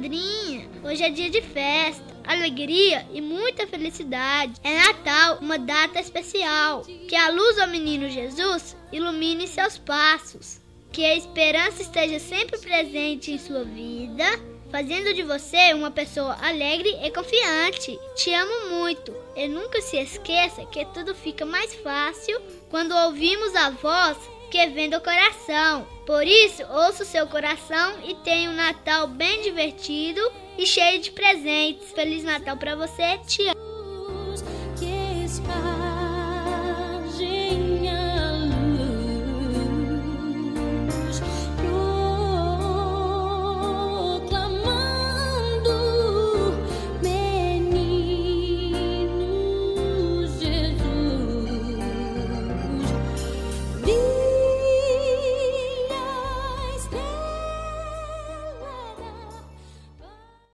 madrinha. Hoje é dia de festa, alegria e muita felicidade. É Natal, uma data especial. Que a luz ao menino Jesus ilumine seus passos. Que a esperança esteja sempre presente em sua vida, fazendo de você uma pessoa alegre e confiante. Te amo muito e nunca se esqueça que tudo fica mais fácil quando ouvimos a voz que vem do coração. Por isso, ouça o seu coração e tenha um Natal bem divertido e cheio de presentes. Feliz Natal para você, te amo.